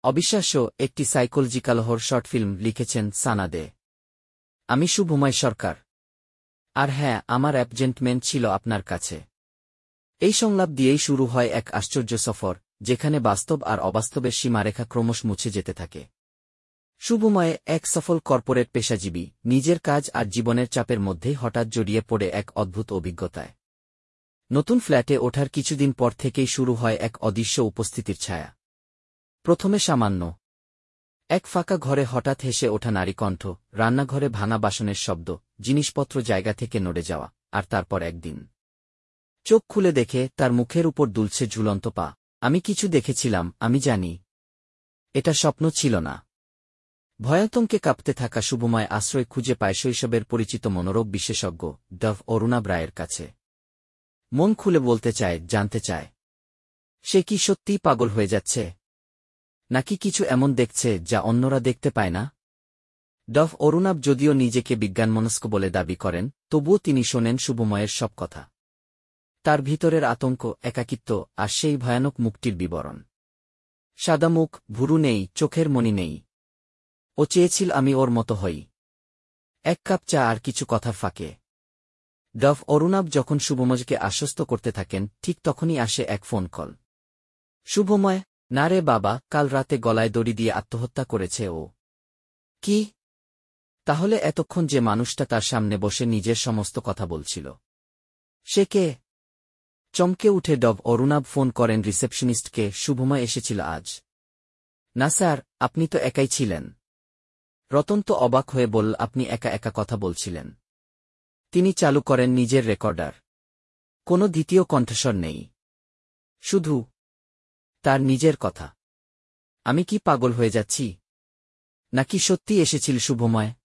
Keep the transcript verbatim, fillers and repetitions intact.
অবিশ্বাস্য একটি সাইকোলজিক্যাল হর short film লিখেছেন সানা দে। আমি শুভময় সরকার। আর হ্যাঁ, আমার অ্যাপয়েন্টমেন্ট ছিল আপনার কাছে। এই সংলাপ দিয়েই শুরু হয় এক আশ্চর্য সফর, যেখানে বাস্তব আর অবাস্তবের সীমারেখা ক্রমশ মুছে যেতে থাকে। শুভময় এক সফল কর্পোরেট পেশাজীবী, নিজের কাজ আর জীবনের চাপের মধ্যেই হঠাৎ জড়িয়ে পড়ে এক অদ্ভুত অভিজ্ঞতায়। নতুন ফ্ল্যাটে ওঠার কিছুদিন পর থেকেই শুরু হয় এক অদৃশ্য উপস্থিতির ছায়া। প্রথমে সামান্য এক ফাঁকা ঘরে হঠাৎ হেসে ওঠা নারী কণ্ঠ, রান্নাঘরে ভাঙা বাসনের শব্দ, জিনিসপত্র জায়গা থেকে নড়ে যাওয়া, আর তারপর একদিন চোখ খুলে দেখে তার মুখের উপর দুলছে ঝুলন্ত পা। আমি কিছু দেখেছিলাম, আমি জানি এটা স্বপ্ন ছিল না। ভয়াতঙ্কে কাঁপতে থাকা শুভময় আশ্রয় খুঁজে পায় শৈশবের পরিচিত মনোরোগ বিশেষজ্ঞ ডভ অরুণাভ রায়ের কাছে। মন খুলে বলতে চায়, জানতে চায় সে কি সত্যিই পাগল হয়ে যাচ্ছে, নাকি কিছু এমন দেখছে যা অন্যরা দেখতে পায় না। ডভ অরুণাভ যদিও নিজেকে বিজ্ঞানমনস্ক বলে দাবি করেন, তবুও তিনি শোনেন শুভময়ের সব কথা। তার ভিতরের আতঙ্ক, একাকিত্ব আর সেই ভয়ানক মুখটির বিবরণ। সাদা মুখ, ভুরু নেই, চোখের মণি নেই। ও চেয়েছিল আমি ওর মতো হই। এক কাপ চা আর কিছু কথার ফাঁকে ডভ অরুণাভ যখন শুভময়কে আশ্বস্ত করতে থাকেন, ঠিক তখনই আসে এক ফোন কল। শুভময়, না রে বাবা, কাল রাতে গলায় দড়ি দিয়ে আত্মহত্যা করেছে ও। কি? তাহলে এতক্ষণ যে মানুষটা তার সামনে বসে নিজের সমস্ত কথা বলছিল, সে কে? চমকে উঠে ডভ অরুণাভ ফোন করেন রিসেপশনিস্টকে। শুভময় এসেছিল আজ? না স্যার, আপনি তো একাই ছিলেন। রতন তো অবাক হয়ে বলল, আপনি একা একা কথা বলছিলেন? তিনি চালু করেন নিজের রেকর্ডার। কোনো দ্বিতীয় কণ্ঠস্বর নেই, শুধু তার নিজের কথা। আমি কি পাগল হয়ে যাচ্ছি, নাকি সত্যি এসেছিল শুভময়?